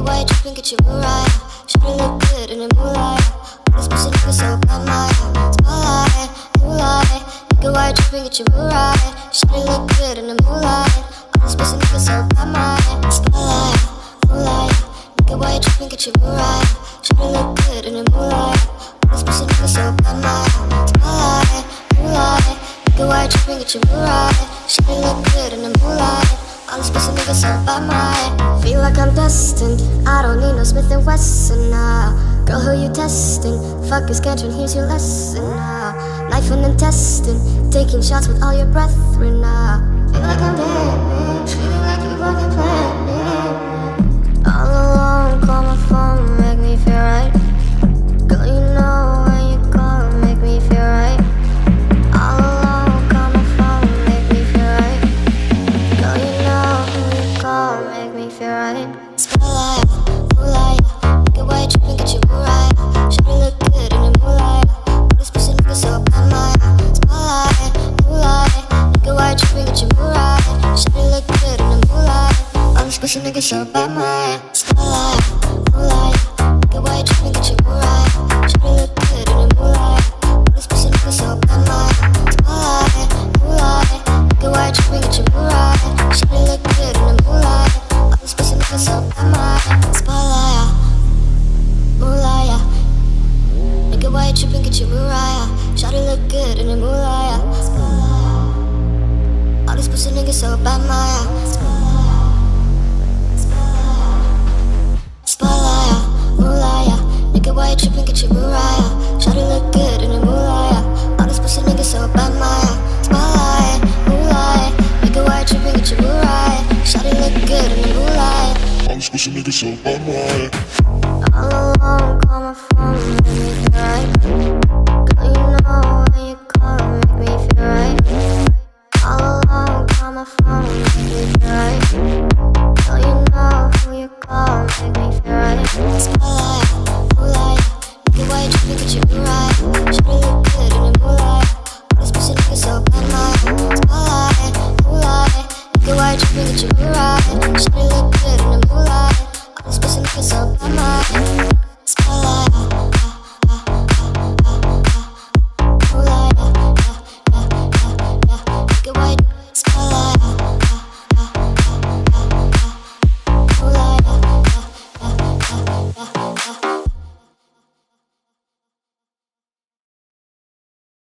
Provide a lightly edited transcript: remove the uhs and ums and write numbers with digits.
Nigga, why you tripping? Get your Mariah. Shawty look good in the moonlight. All this pussy nigga so bad, my spotlight, moonlight. Nigga, why you tripping? Get your Mariah. Shawty look good in the moonlight. All this pussy nigga so bad, my spotlight, moonlight. Nigga, why you tripping? Get your Mariah. Shawty look good in the moonlight. All this pussy nigga so bad, my spotlight, moonlight. Nigga, why you tripping? Get your Mariah. Shawty look good in the moonlight. All this pussy niggas so bad, my feel like I'm destined. I don't need no Smith & Wesson now. Girl, who you testing? Fuck is Scantron, here's your lesson now. Knife and intestine, taking shots with all your brethren now. Feel like I'm dead, feeling like you fucking planned me. All alone, call my phone, make me feel right. Girl, you know when you call, make me feel right. All alone, call my phone, make me feel right. Girl, you know when you call, make me feel right. Spotlight, moonlight, nigga, why you tripping? Get your Mariah. Shawty look good in the moonlight. All this pussy nigga so bad, my spotlight, moonlight, nigga, why you tripping? Get your Mariah. Shawty look good in the moonlight. All this pussy nigga so bad, my spotlight, moonlight, nigga, why you tripping? Get your Mariah. Shawty look good in the moonlight. All this pussy nigga so bad, my spotlight, moonlight, nigga, why you tripping? Get your Mariah. Shawty look good in the moonlight. All this pussy nigga so bad, my spotlight, moonlight. Nigga, why you tripping? Get your Mariah. Shawty look good in the moonlight. All this pussy nigga so bad, my spotlight, moonlight. Nigga, why you tripping? Get your Mariah. Shawty look good in the moonlight. All this pussy nigga so bad, my spotlight, moonlight. Nigga, why you tripping? Get your Mariah. Shawty look good in the moonlight. All this pussy nigga so bad, my All alone, call my phone, make me feel right. Girl, you know when you call, make me feel right. All alone, call my phone, make me feel right. Girl, you know who you call, make me feel right. Spotlight, moonlight, nigga, why you tripping? Get your Mariah. Shawty look good in the moonlight. All this pussy nigga so bad, my spotlight, moonlight, nigga, why you tripping? Get your Mariah.